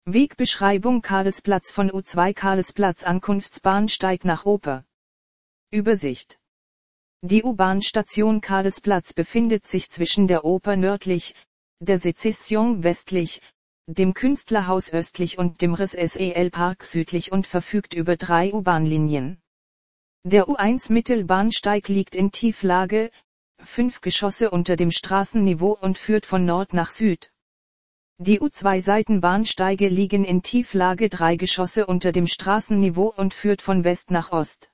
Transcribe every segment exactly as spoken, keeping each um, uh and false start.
Wegbeschreibung Karlsplatz von U zwei Karlsplatz Ankunftsbahnsteig nach Oper. Übersicht. Die U-Bahn-Station Karlsplatz befindet sich zwischen der Oper nördlich, der Sezession westlich, dem Künstlerhaus östlich und dem R S S E L-Park südlich und verfügt über drei U-Bahn-Linien. Der U eins Mittelbahnsteig liegt in Tieflage, fünf Geschosse unter dem Straßenniveau und führt von Nord nach Süd. Die U zwei Seitenbahnsteige liegen in Tieflage drei Geschosse unter dem Straßenniveau und führt von West nach Ost.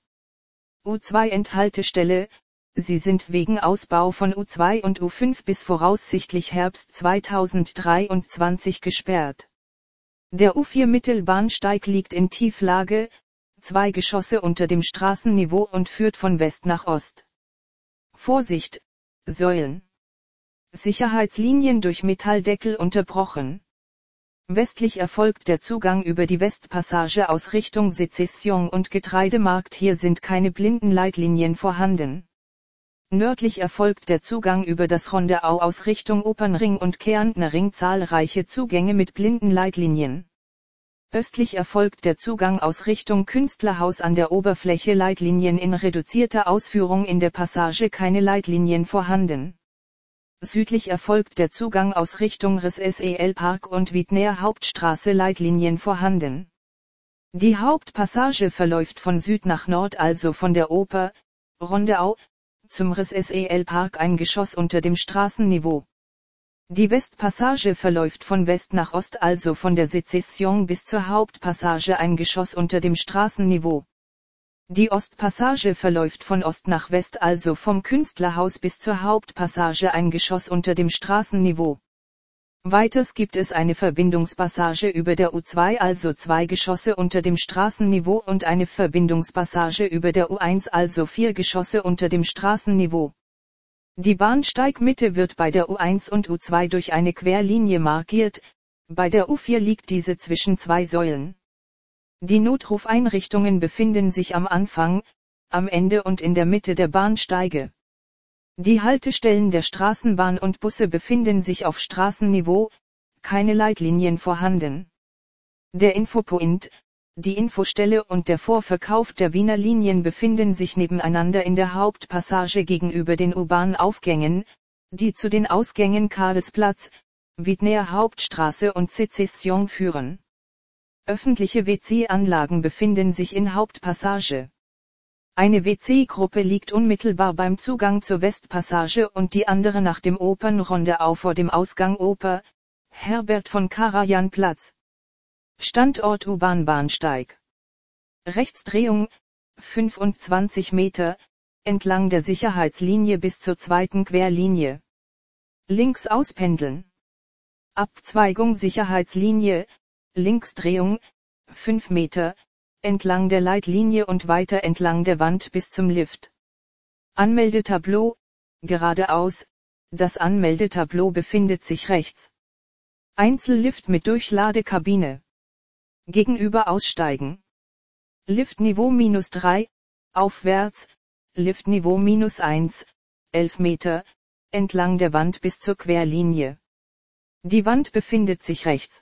U zwei Endhaltestelle, sie sind wegen Ausbau von U zwei und U fünf bis voraussichtlich Herbst zweitausenddreiundzwanzig gesperrt. Der U vier Mittelbahnsteig liegt in Tieflage, zwei Geschosse unter dem Straßenniveau und führt von West nach Ost. Vorsicht, Säulen. Sicherheitslinien durch Metalldeckel unterbrochen. Westlich erfolgt der Zugang über die Westpassage aus Richtung Sezession und Getreidemarkt, hier sind keine Blindenleitlinien vorhanden. Nördlich erfolgt der Zugang über das Rondeau aus Richtung Opernring und Kärntner Ring, zahlreiche Zugänge mit Blindenleitlinien. Östlich erfolgt der Zugang aus Richtung Künstlerhaus an der Oberfläche, Leitlinien in reduzierter Ausführung, in der Passage keine Leitlinien vorhanden. Südlich erfolgt der Zugang aus Richtung R S S E L-Park und Wiedner Hauptstraße, Leitlinien vorhanden. Die Hauptpassage verläuft von Süd nach Nord, also von der Oper, Rondeau, zum R S S E L-Park, ein Geschoss unter dem Straßenniveau. Die Westpassage verläuft von West nach Ost, also von der Sezession bis zur Hauptpassage, ein Geschoss unter dem Straßenniveau. Die Ostpassage verläuft von Ost nach West, also vom Künstlerhaus bis zur Hauptpassage, ein Geschoss unter dem Straßenniveau. Weiters gibt es eine Verbindungspassage über der U zwei, also zwei Geschosse unter dem Straßenniveau, und eine Verbindungspassage über der U eins, also vier Geschosse unter dem Straßenniveau. Die Bahnsteigmitte wird bei der U eins und U zwei durch eine Querlinie markiert, bei der U vier liegt diese zwischen zwei Säulen. Die Notrufeinrichtungen befinden sich am Anfang, am Ende und in der Mitte der Bahnsteige. Die Haltestellen der Straßenbahn und Busse befinden sich auf Straßenniveau, keine Leitlinien vorhanden. Der Infopoint, die Infostelle und der Vorverkauf der Wiener Linien befinden sich nebeneinander in der Hauptpassage gegenüber den U-Bahn-Aufgängen, die zu den Ausgängen Karlsplatz, Wiedner Hauptstraße und Sezession führen. Öffentliche W C-Anlagen befinden sich in Hauptpassage. Eine W C-Gruppe liegt unmittelbar beim Zugang zur Westpassage und die andere nach dem Opernrondeau vor dem Ausgang Oper, Herbert von Karajan Platz. Standort U-Bahn-Bahnsteig. Rechtsdrehung, fünfundzwanzig Meter, entlang der Sicherheitslinie bis zur zweiten Querlinie. Links auspendeln. Abzweigung Sicherheitslinie, Linksdrehung, fünf Meter, entlang der Leitlinie und weiter entlang der Wand bis zum Lift. Anmeldetableau, geradeaus, das Anmeldetableau befindet sich rechts. Einzellift mit Durchladekabine. Gegenüber aussteigen. Liftniveau minus drei, aufwärts, Liftniveau minus eins, elf Meter, entlang der Wand bis zur Querlinie. Die Wand befindet sich rechts.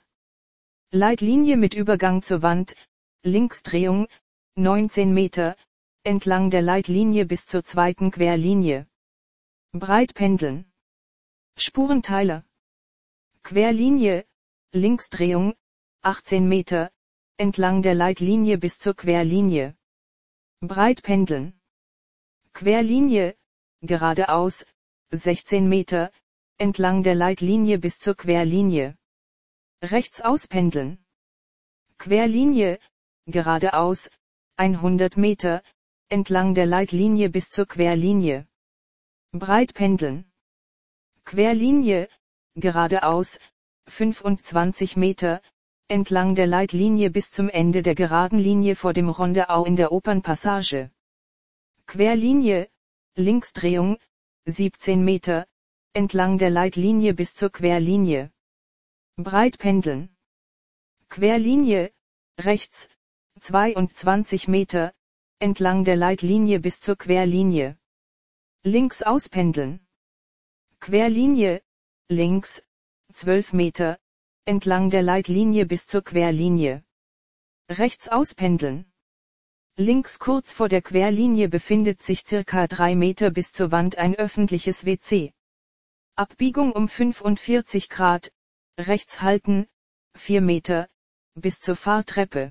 Leitlinie mit Übergang zur Wand, Linksdrehung, neunzehn Meter, entlang der Leitlinie bis zur zweiten Querlinie. Breitpendeln. Spurenteiler. Querlinie, Linksdrehung, achtzehn Meter, entlang der Leitlinie bis zur Querlinie. Breitpendeln. Querlinie, geradeaus, sechzehn Meter, entlang der Leitlinie bis zur Querlinie. Rechts auspendeln. Querlinie, geradeaus, hundert Meter, entlang der Leitlinie bis zur Querlinie. Breitpendeln. Querlinie, geradeaus, fünfundzwanzig Meter, entlang der Leitlinie bis zum Ende der geraden Linie vor dem Rondeau in der Opernpassage. Querlinie, Linksdrehung, siebzehn Meter, entlang der Leitlinie bis zur Querlinie. Breitpendeln. Querlinie, rechts, zweiundzwanzig Meter, entlang der Leitlinie bis zur Querlinie. Links auspendeln. Querlinie, links, zwölf Meter, entlang der Leitlinie bis zur Querlinie. Rechts auspendeln. Links kurz vor der Querlinie befindet sich circa drei Meter bis zur Wand ein öffentliches W C. Abbiegung um fünfundvierzig Grad, rechts halten, vier Meter, bis zur Fahrtreppe.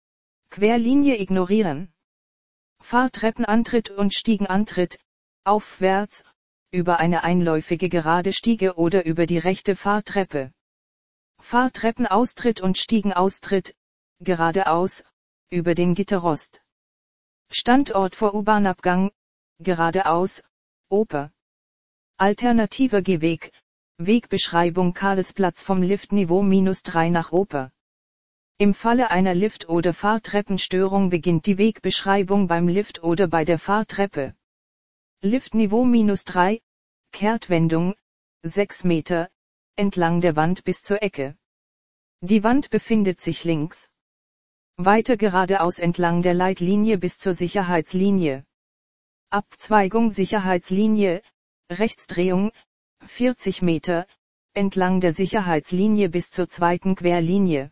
Querlinie ignorieren. Fahrtreppenantritt und Stiegenantritt, aufwärts, über eine einläufige gerade Stiege oder über die rechte Fahrtreppe. Fahrtreppenaustritt und Stiegenaustritt, geradeaus, über den Gitterrost. Standort vor U-Bahn-Abgang, geradeaus, Oper. Alternativer Gehweg, Wegbeschreibung Karlsplatz vom Liftniveau minus drei nach Oper. Im Falle einer Lift- oder Fahrtreppenstörung beginnt die Wegbeschreibung beim Lift oder bei der Fahrtreppe. Liftniveau minus drei, Kehrtwendung, sechs Meter, entlang der Wand bis zur Ecke. Die Wand befindet sich links. Weiter geradeaus entlang der Leitlinie bis zur Sicherheitslinie. Abzweigung Sicherheitslinie, Rechtsdrehung, vierzig Meter, entlang der Sicherheitslinie bis zur zweiten Querlinie.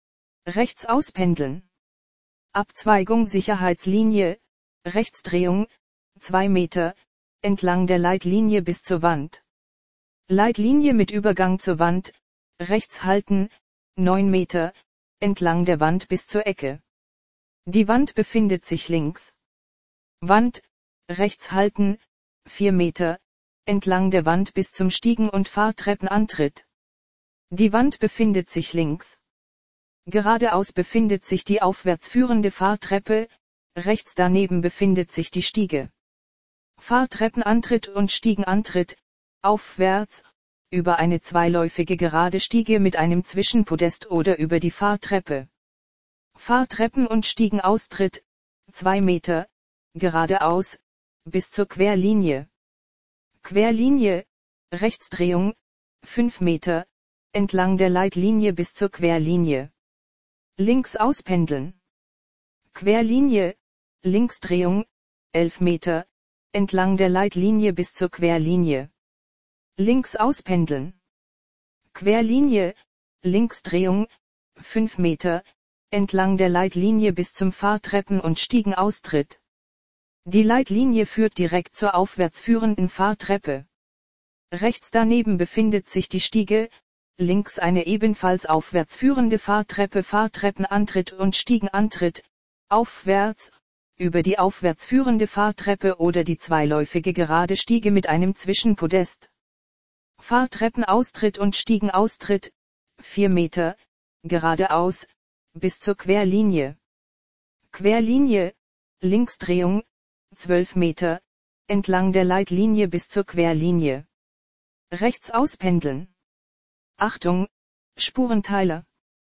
Rechts auspendeln. Abzweigung Sicherheitslinie, Rechtsdrehung, zwei Meter, entlang der Leitlinie bis zur Wand. Leitlinie mit Übergang zur Wand, rechts halten, neun Meter, entlang der Wand bis zur Ecke. Die Wand befindet sich links. Wand, rechts halten, vier Meter, entlang der Wand bis zum Stiegen- und Fahrtreppenantritt. Die Wand befindet sich links. Geradeaus befindet sich die aufwärts führende Fahrtreppe, rechts daneben befindet sich die Stiege. Fahrtreppenantritt und Stiegenantritt, aufwärts, über eine zweiläufige gerade Stiege mit einem Zwischenpodest oder über die Fahrtreppe. Fahrtreppen- und Stiegenaustritt, zwei Meter, geradeaus, bis zur Querlinie. Querlinie, Rechtsdrehung, fünf Meter, entlang der Leitlinie bis zur Querlinie. Links auspendeln. Querlinie, Linksdrehung, elf Meter, entlang der Leitlinie bis zur Querlinie. Links auspendeln. Querlinie, Linksdrehung, fünf Meter, entlang der Leitlinie bis zum Fahrtreppen- und Stiegenaustritt. Die Leitlinie führt direkt zur aufwärts führenden Fahrtreppe. Rechts daneben befindet sich die Stiege, links eine ebenfalls aufwärts führende Fahrtreppe, Fahrtreppenantritt und Stiegenantritt, aufwärts, über die aufwärts führende Fahrtreppe oder die zweiläufige gerade Stiege mit einem Zwischenpodest. Fahrtreppenaustritt und Stiegenaustritt, vier Meter, geradeaus, bis zur Querlinie. Querlinie, Linksdrehung, zwölf Meter, entlang der Leitlinie bis zur Querlinie. Rechts auspendeln. Achtung, Spurenteiler.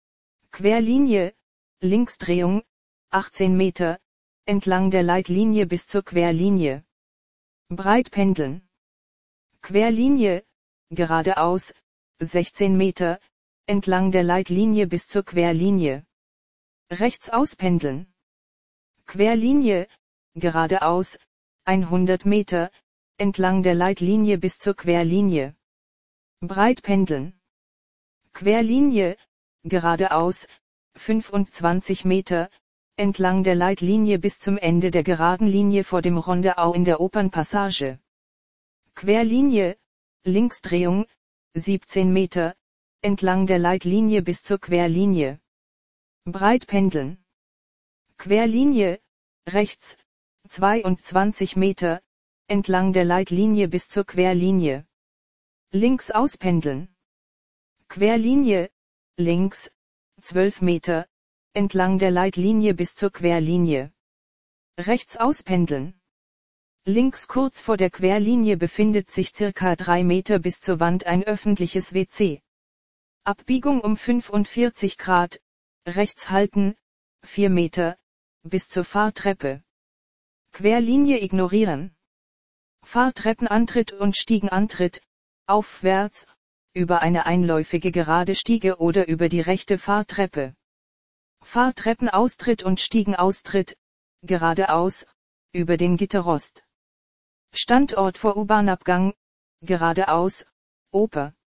Querlinie, Linksdrehung, achtzehn Meter, entlang der Leitlinie bis zur Querlinie. Breit pendeln. Querlinie, geradeaus, sechzehn Meter, entlang der Leitlinie bis zur Querlinie. Rechts auspendeln. Querlinie, geradeaus, hundert Meter, entlang der Leitlinie bis zur Querlinie. Breit pendeln. Querlinie, geradeaus, fünfundzwanzig Meter, entlang der Leitlinie bis zum Ende der geraden Linie vor dem Rondeau in der Opernpassage. Querlinie, Linksdrehung, siebzehn Meter, entlang der Leitlinie bis zur Querlinie. Breit pendeln. Querlinie, rechts, zweiundzwanzig Meter, entlang der Leitlinie bis zur Querlinie. Links auspendeln. Querlinie, links, zwölf Meter, entlang der Leitlinie bis zur Querlinie. Rechts auspendeln. Links kurz vor der Querlinie befindet sich circa drei Meter bis zur Wand ein öffentliches W C. Abbiegung um fünfundvierzig Grad, rechts halten, vier Meter, bis zur Fahrtreppe. Querlinie ignorieren. Fahrtreppenantritt und Stiegenantritt, aufwärts, über eine einläufige gerade Stiege oder über die rechte Fahrtreppe. Fahrtreppenaustritt und Stiegenaustritt, geradeaus, über den Gitterrost. Standort vor U-Bahn-Abgang, geradeaus, Oper.